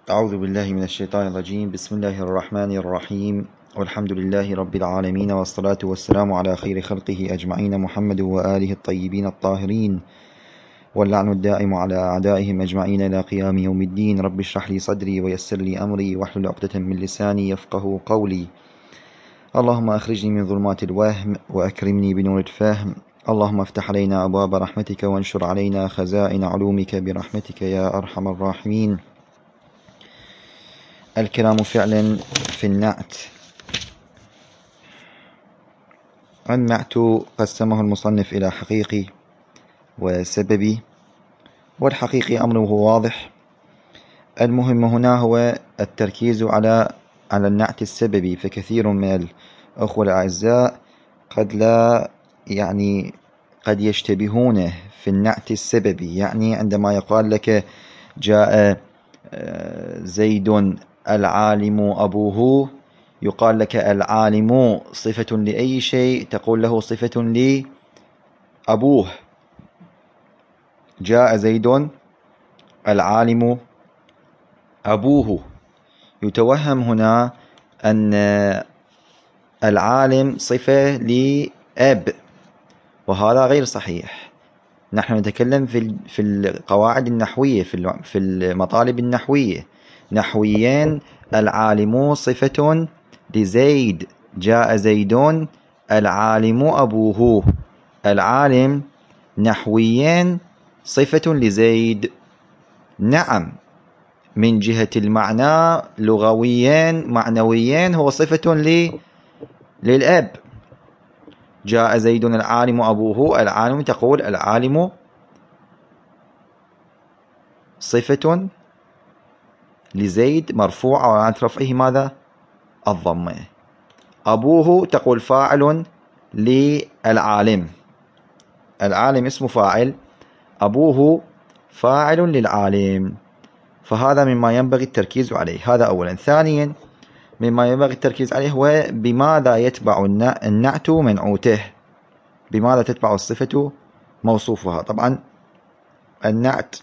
أعوذ بالله من الشيطان الرجيم. بسم الله الرحمن الرحيم، والحمد لله رب العالمين، والصلاة والسلام على خير خلقه أجمعين، محمد وآله الطيبين الطاهرين، واللعن الدائم على أعدائهم أجمعين إلى قيام يوم الدين. رب اشرح لي صدري ويسر لي أمري واحلل عقدة من لساني يفقه قولي. اللهم أخرجني من ظلمات الوهم وأكرمني بنور الفهم. اللهم افتح علينا أبواب رحمتك وانشر علينا خزائن علومك برحمتك يا أرحم الراحمين. الكلام فعلا في النعت. النعت قسمه المصنف إلى حقيقي وسببي، والحقيقي أمره واضح. المهم هنا هو التركيز على النعت السببي، فكثير من الأخوة الأعزاء قد يشتبهون في النعت السببي. يعني عندما يقال لك جاء زيد العالم أبوه، يقال لك العالم صفة لأي شيء، تقول له صفة لأبوه. جاء زيد العالم أبوه، يتوهم هنا أن العالم صفة لأب، وهذا غير صحيح. نحن نتكلم في القواعد النحوية، في المطالب النحوية. نحويا العالم صفة لزيد. جاء زيد العالم أبوه. العالم نحويا صفة لزيد، نعم. من جهة المعنى لغويا معنويا هو صفة للأب. جاء زيد العالم أبوه، العالم تقول العالم صفة لزيد مرفوعة وعلامة رفعه ماذا؟ الضمة. أبوه تقول فاعل للعالم، العالم اسم فاعل، أبوه فاعل للعالم. فهذا مما ينبغي التركيز عليه، هذا أولا. ثانيا مما ينبغي التركيز عليه هو بماذا يتبع النعت منعوته، بماذا تتبع الصفة موصوفها. طبعا النعت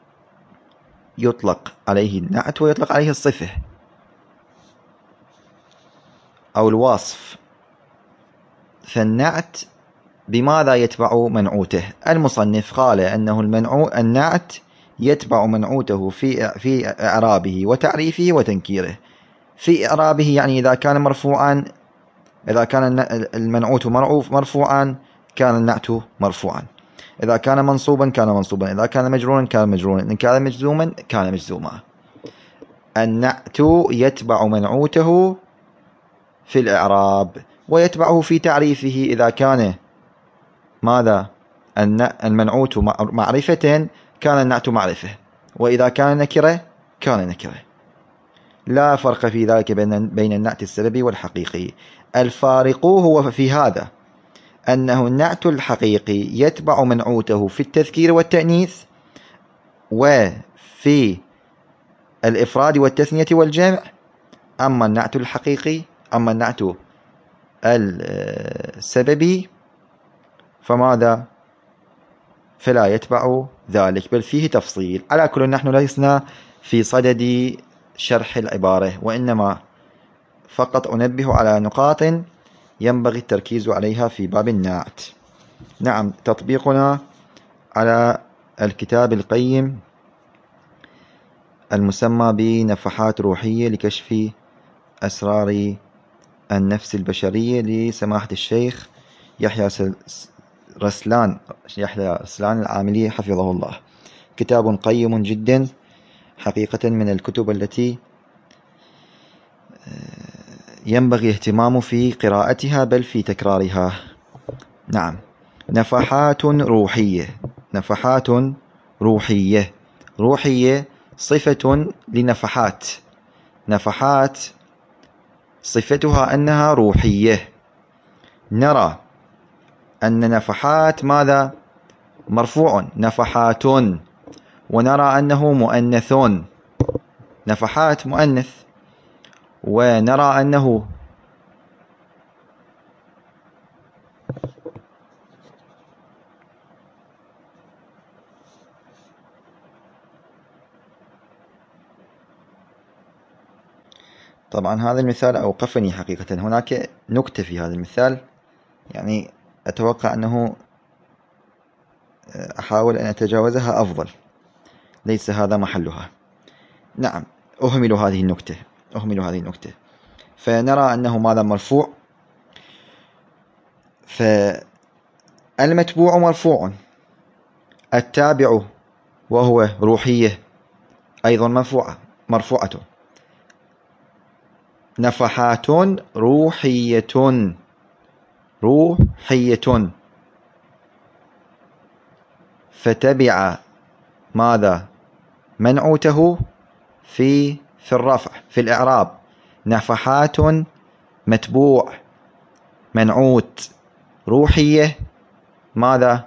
يطلق عليه النعت ويطلق عليه الصفة أو الوصف. فالنعت بماذا يتبع منعوته؟ المصنف قال أنه النعت يتبع منعوته في إعرابه وتعريفه وتنكيره. في إعرابه يعني إذا كان مرفوعا، إذا كان المنعوت مرفوعا كان النعت مرفوعا، إذا كان منصوبا كان منصوبا، إذا كان مجرورا كان مجرورا، إن كان مجزوما كان مجزوما. النعت يتبع منعوته في الإعراب ويتبعه في تعريفه. إذا كان ماذا؟ المنعوت معرفة كان النعت معرفة، وإذا كان نكرة كان نكرة. لا فرق في ذلك بين النعت السببي والحقيقي. الفارق هو في هذا، أنه النعت الحقيقي يتبع منعوته في التذكير والتأنيث وفي الإفراد والتثنية والجمع. أما النعت السببي فماذا؟ فلا يتبع ذلك، بل فيه تفصيل. على كل نحن لسنا في صدد شرح العبارة، وإنما فقط أنبه على نقاط ينبغي التركيز عليها في باب النعت. نعم، تطبيقنا على الكتاب القيم المسمى بنفحات روحية لكشف أسرار النفس البشرية لسماحة الشيخ يحيى رسلان العاملي حفظه الله. كتاب قيم جدا حقيقة، من الكتب التي ينبغي اهتمام في قراءتها بل في تكرارها. نعم، نفحات روحية. نفحات روحية، روحية صفة لنفحات. نفحات صفتها أنها روحية. نرى أن نفحات ماذا؟ مرفوع، نفحات، ونرى أنه مؤنث، نفحات مؤنث، ونرى أنه طبعا هذا المثال أوقفني حقيقة. هناك نكتة في هذا المثال، يعني أتوقع أنه أحاول أن أتجاوزها أفضل، ليس هذا محلها. نعم، أهمل هذه النكتة. فنرى أنه ماذا؟ مرفوع. فالمتبوع مرفوع، التابع وهو روحية أيضا مرفوعة. نفحات روحية، فتبع ماذا؟ منعوته في الرفع في الإعراب. نفحات متبوع منعوت، روحية ماذا؟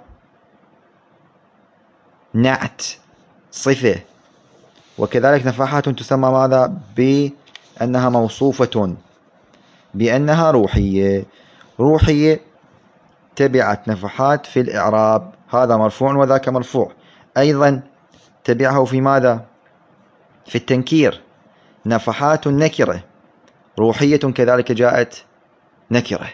نعت صفة. وكذلك نفحات تسمى ماذا؟ بأنها موصوفة بأنها روحية تبعت نفحات في الإعراب، هذا مرفوع وذاك مرفوع. أيضا تبعه في ماذا؟ في التنكير. نفحات نكرة، روحية كذلك جاءت نكرة.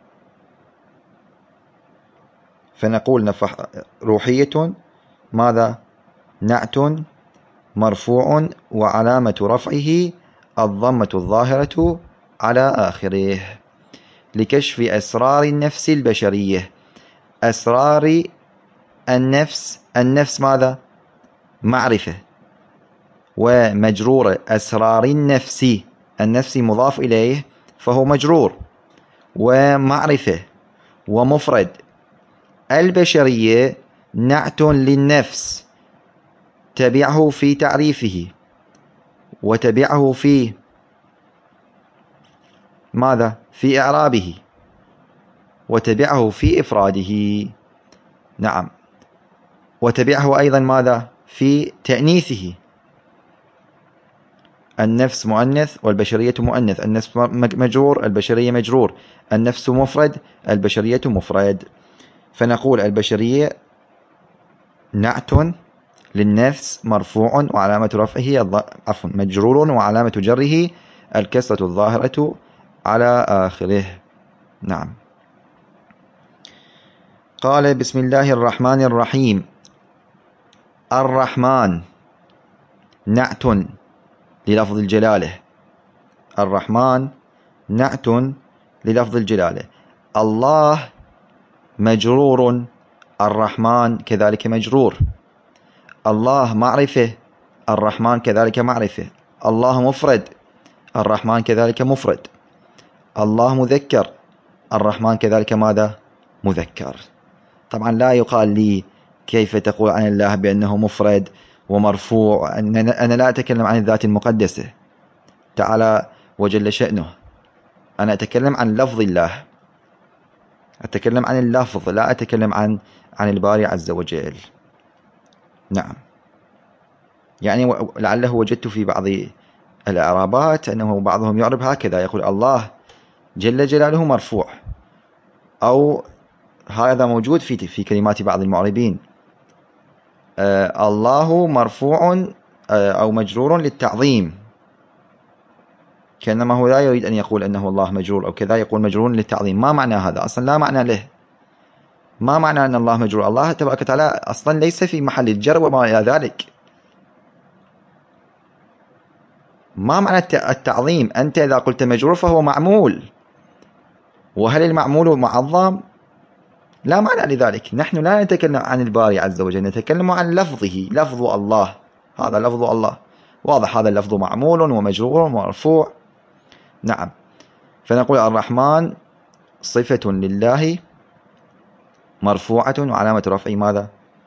فنقول روحية ماذا؟ نعت مرفوع وعلامة رفعه الضمة الظاهرة على آخره، لكشف أسرار النفس البشرية. أسرار النفس ماذا؟ معرفة ومجرور. أسرار النفس مضاف إليه فهو مجرور، ومعرفة ومفرد. البشرية نعت للنفس، تبعه في تعريفه، وتبعه في ماذا؟ في إعرابه، وتبعه في إفراده. نعم، وتبعه أيضا ماذا؟ في تأنيثه. النفس مؤنث والبشرية مؤنث، النفس مجرور البشرية مجرور، النفس مفرد البشرية مفرد. فنقول البشرية نعت للنفس مرفوع وعلامة رفعه مجرور وعلامة جره الكسرة الظاهرة على آخره. نعم. قال بسم الله الرحمن الرحيم. الرحمن نعت للفظ الجلالة. الرحمن نعت للفظ الجلالة. الله مجرور، الرحمن كذلك مجرور. الله معرفة، الرحمن كذلك معرفة. الله مفرد، الرحمن كذلك مفرد. الله مذكر، الرحمن كذلك ماذا؟ مذكر. طبعا لا يقال لي كيف تقول عن الله بأنه مفرد ومرفوع. أنا لا أتكلم عن الذات المقدسة تعالى وجل شأنه، أنا أتكلم عن لفظ الله، أتكلم عن اللفظ، لا أتكلم عن الباري عز وجل. نعم، يعني لعله وجدت في بعض الإعرابات أنه بعضهم يعرب هكذا، يقول الله جل جلاله مرفوع، أو هذا موجود في كلمات بعض المعربين. الله مرفوع أو مجرور للتعظيم، كأنما هو لا يريد أن يقول أنه الله مجرور أو كذا، يقول مجرور للتعظيم. ما معنى هذا؟ أصلا لا معنى له. ما معنى أن الله مجرور؟ الله تبارك وتعالى أصلا ليس في محل الجر وما إلى ذلك. ما معنى التعظيم؟ أنت إذا قلت مجرور فهو معمول، وهل المعمول معظم؟ لا معنى لذلك. نحن لا نتكلم عن الباري عز وجل، نتكلم عن لفظه، لفظ الله، هذا لفظ الله واضح، هذا اللفظ معمول ومجرور ومرفوع. نعم. فنقول الرحمن صفة لله مرفوعة وعلامة رفعه ماذا؟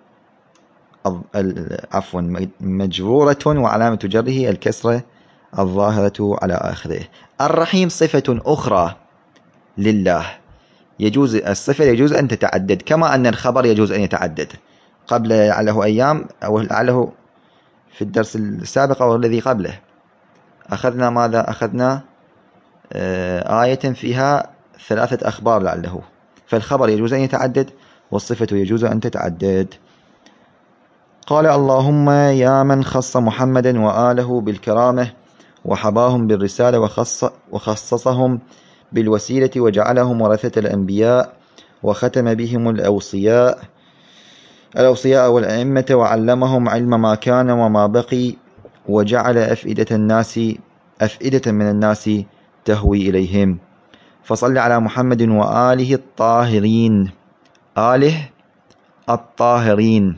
مجرورة وعلامة جره الكسرة الظاهرة على آخره. الرحيم صفة أخرى لله، يجوز الصفة يجوز أن تتعدد، كما أن الخبر يجوز أن يتعدد. قبل لعله أيام أو لعله في الدرس السابق أو الذي قبله أخذنا ماذا؟ أخذنا آية فيها 3 أخبار لعله، فالخبر يجوز أن يتعدد والصفة يجوز أن تتعدد. قال اللهم يا من خص محمدا وآله بالكرامة وحباهم بالرسالة وخصصهم بالوسيلة وجعلهم ورثة الأنبياء وختم بهم الأوصياء والأئمة وعلمهم علم ما كان وما بقي وجعل أفئدة من الناس تهوي إليهم. فصل على محمد وآله الطاهرين. آله الطاهرين،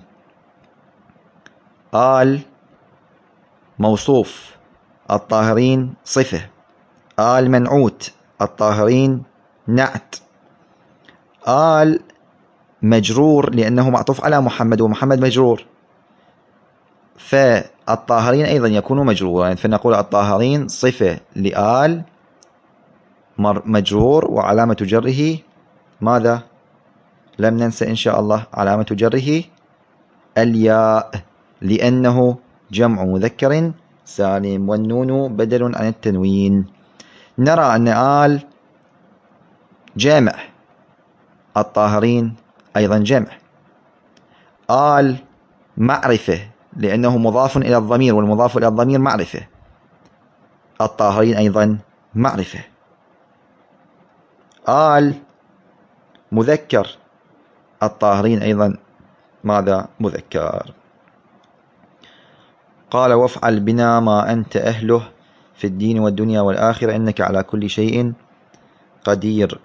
آل موصوف، الطاهرين صفة، آل منعوت، الطاهرين نعت، آل مجرور لأنه معطوف على محمد ومحمد مجرور، فالطاهرين أيضا يكون مجرورا، فنقول الطاهرين صفة لآل مجرور وعلامة جره ماذا؟ لم ننسى إن شاء الله علامة جره الياء لأنه جمع مذكر سالم والنون بدل عن التنوين. نرى أن آل جامع، الطاهرين أيضا جمع. آل معرفة لأنه مضاف إلى الضمير والمضاف إلى الضمير معرفة، الطاهرين أيضا معرفة. آل مذكر، الطاهرين أيضا ماذا؟ مذكر. قال وافعل بنا ما أنت أهله في الدين والدنيا والآخرة إنك على كل شيء قدير.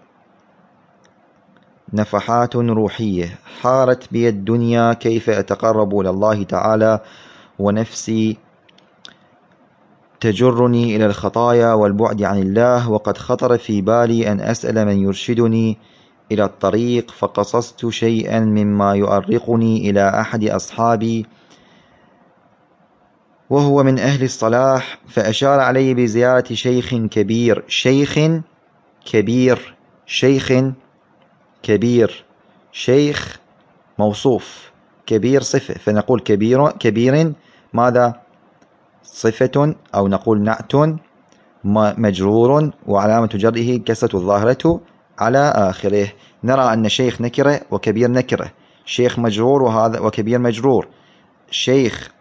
نفحات روحية. حارت بي الدنيا كيف أتقرب إلى الله تعالى ونفسي تجرني إلى الخطايا والبعد عن الله، وقد خطر في بالي أن أسأل من يرشدني إلى الطريق، فقصصت شيئا مما يؤرقني إلى أحد أصحابي وهو من أهل الصلاح، فأشار علي بزيارة شيخ كبير. شيخ كبير، شيخ كبير، شيخ موصوف، كبير صفة، فنقول كبير ماذا؟ صفة، أو نقول نعت مجرور وعلامة جره كسرة الظاهرة على آخره. نرى أن شيخ نكرة وكبير نكرة، شيخ مجرور وكبير مجرور، شيخ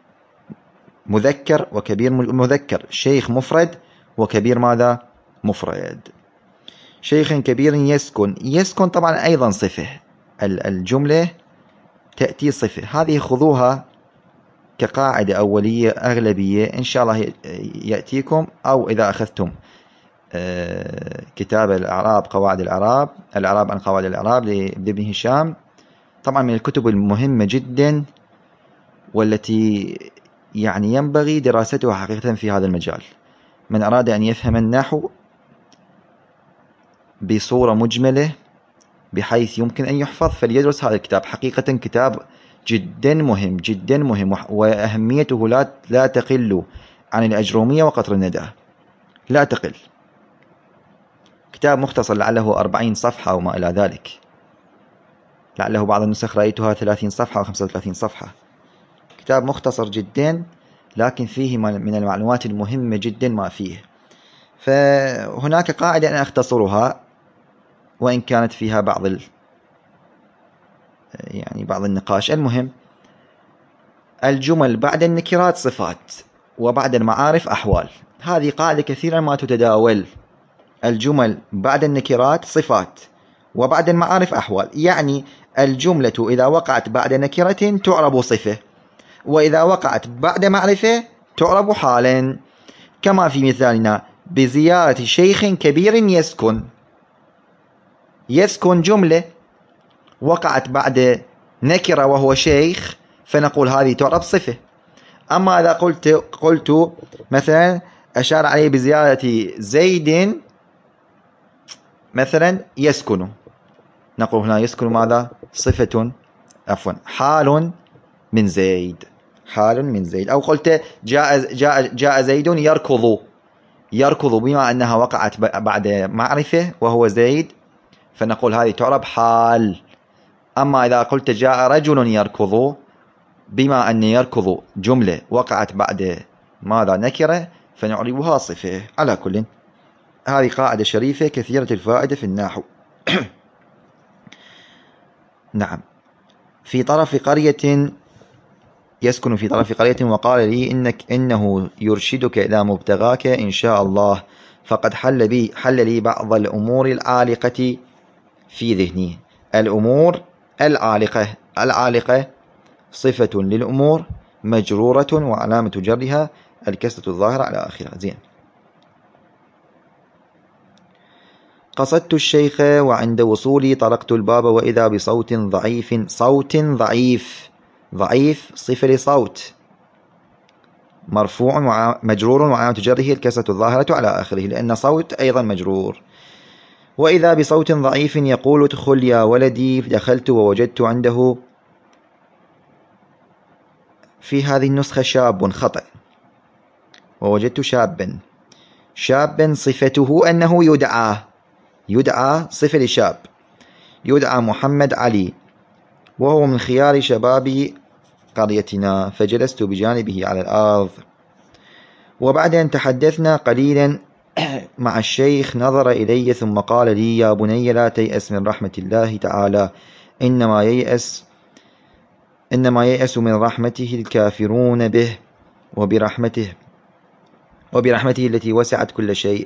مذكر وكبير مذكر، شيخ مفرد وكبير ماذا؟ مفرد. شيخ كبير يسكن طبعا أيضا صفة، الجملة تأتي صفة. هذه خذوها كقاعدة أولية أغلبية إن شاء الله يأتيكم، أو إذا أخذتم كتاب الأعراب، قواعد الأعراب عن قواعد الأعراب لابن هشام، طبعا من الكتب المهمة جدا والتي يعني ينبغي دراستها حقيقة في هذا المجال. من أراد أن يفهم النحو بصورة مجملة بحيث يمكن أن يحفظ فليدرس هذا الكتاب. حقيقة كتاب جدا مهم جدا مهم، وأهميته لا تقل عن الأجرومية وقطر الندى، لا تقل. كتاب مختصر لعله 40 صفحة أو ما إلى ذلك، لعله بعض النسخ رأيتها 30 صفحة أو 35 صفحة. كتاب مختصر جدا لكن فيه من المعلومات المهمة جدا ما فيه. فهناك قاعدة أنا أختصرها وإن كانت فيها بعض النقاش. المهم، الجمل بعد النكرات صفات وبعد المعارف أحوال. هذه قاعدة كثيرا ما تتداول. الجمل بعد النكرات صفات وبعد المعارف أحوال، يعني الجملة إذا وقعت بعد نكرة تعرب صفة، وإذا وقعت بعد معرفة تعرب حالا، كما في مثالنا بزيارة شيخ كبير يسكن جملة وقعت بعد نكرة وهو شيخ، فنقول هذه تعرب صفة. أما إذا قلت مثلا أشار عليه بزيارة زيد مثلا يسكن، نقول هنا يسكن ماذا؟ صفة، حال من زيد، حال من زيد. أو قلت جاء زيد يركض بما أنها وقعت بعد معرفة وهو زيد، فنقول هذه تعرب حال. أما إذا قلت جاء رجل يركض بما أن يركض جملة وقعت بعد ماذا؟ نكرة، فنعربها صفة. على كل، هذه قاعدة شريفة كثيرة الفائدة في النحو. نعم. في طرف قرية يسكن في طرف قرية وقال لي إنه يرشدك إلى مبتغاك إن شاء الله، فقد حل لي بعض الأمور العالقة في ذهني. الأمور العالقة صفة للأمور مجرورة وعلامة جرها الكسرة الظاهرة على آخرها. زين. قصدت الشيخ وعند وصولي طرقت الباب وإذا بصوت ضعيف. صوت ضعيف صفة لصوت، مرفوع مجرور وعلامة جره الكسرة الظاهرة على آخره، لأن صوت أيضا مجرور. وإذا بصوت ضعيف يقول ادخل يا ولدي، دخلت ووجدت عنده في هذه النسخة شاب، خطأ، ووجدت شابا صفته أنه يدعى صفة لشاب، يدعى محمد علي، وهو من خيار شباب قريتنا، فجلست بجانبه على الأرض. وبعد أن تحدثنا قليلا مع الشيخ نظر إلي ثم قال لي يا بني لا تيأس من رحمة الله تعالى، إنما ييأس من رحمته الكافرون به، وبرحمته التي وسعت كل شيء.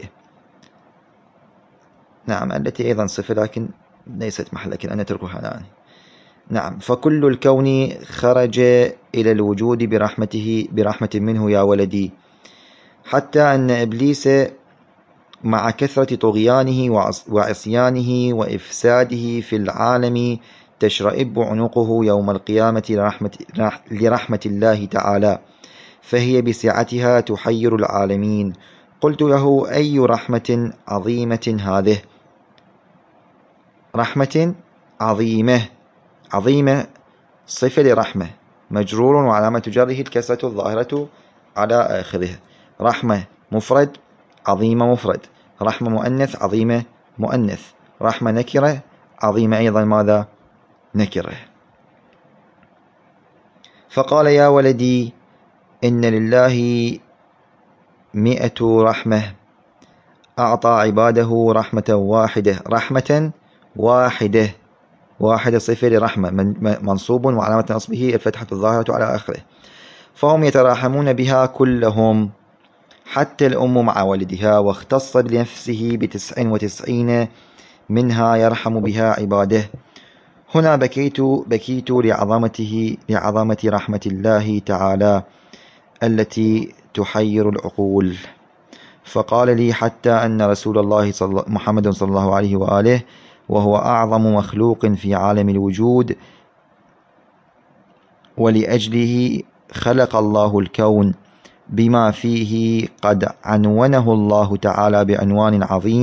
نعم، التي أيضا صفة لكن ليست محل، لكن أنا أتركها الآن. نعم. فكل الكون خرج إلى الوجود برحمة منه يا ولدي، حتى أن إبليس مع كثرة طغيانه وعصيانه وإفساده في العالم تشرئب عنقه يوم القيامة لرحمة الله تعالى، فهي بسعتها تحير العالمين. قلت له أي رحمة عظيمة هذه؟ رحمة عظيمة صفة لرحمة، مجرور وعلامة جره الكسرة الظاهرة على آخره. رحمة مفرد، عظيمة مفرد. رحمة مؤنث، عظيمة مؤنث. رحمة نكرة، عظيمة أيضا ماذا؟ نكرة. فقال يا ولدي إن لله 100 رحمة، أعطى عباده رحمة واحدة صفة لرحمة، منصوب وعلامة نصبه الفتحة الظاهرة على آخره. فهم يتراحمون بها كلهم حتى الأم مع ولدها، واختص بنفسه ب99 منها يرحم بها عباده. هنا بكيت لعظمة رحمة الله تعالى التي تحير العقول. فقال لي حتى أن رسول الله محمد صلى الله عليه وآله وهو أعظم مخلوق في عالم الوجود، ولأجله خلق الله الكون بما فيه قد عنونه الله تعالى بعنوان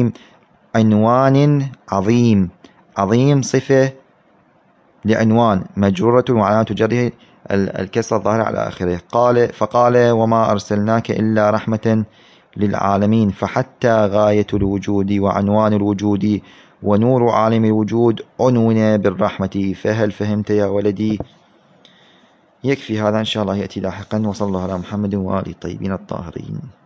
عظيم صفة لعنوان مجرورة وعلامة جره الكسرة الظاهرة على آخره. فقال وما أرسلناك إلا رحمة للعالمين، فحتى غاية الوجود وعنوان الوجود ونور عالم الوجود عنون بالرحمة. فهل فهمت يا ولدي؟ يكفي هذا إن شاء الله، يأتي لاحقا. وصلى الله على محمد وآله الطيبين الطاهرين.